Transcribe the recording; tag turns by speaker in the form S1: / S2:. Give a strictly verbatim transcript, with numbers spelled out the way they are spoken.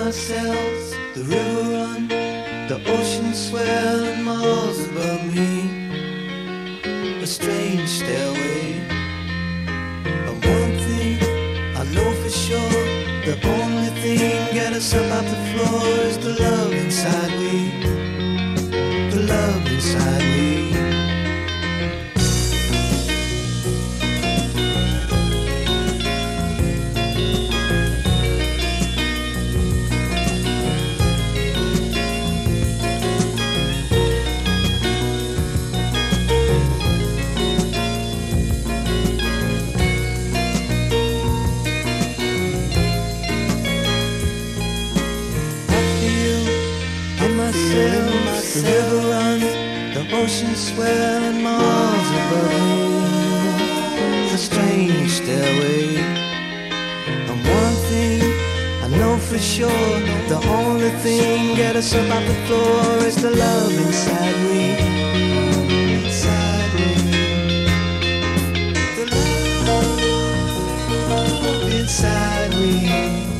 S1: myself, the river run, the ocean swell and miles above me. A strange stairway. And one thing I know for sure, the only thing get us up off the floor is the love inside we, the love inside we. The river runs, the ocean swell and miles above me. The strange stairway. And one thing I know for sure, the only thing get us up off the floor is the love inside we, inside we. The love inside we.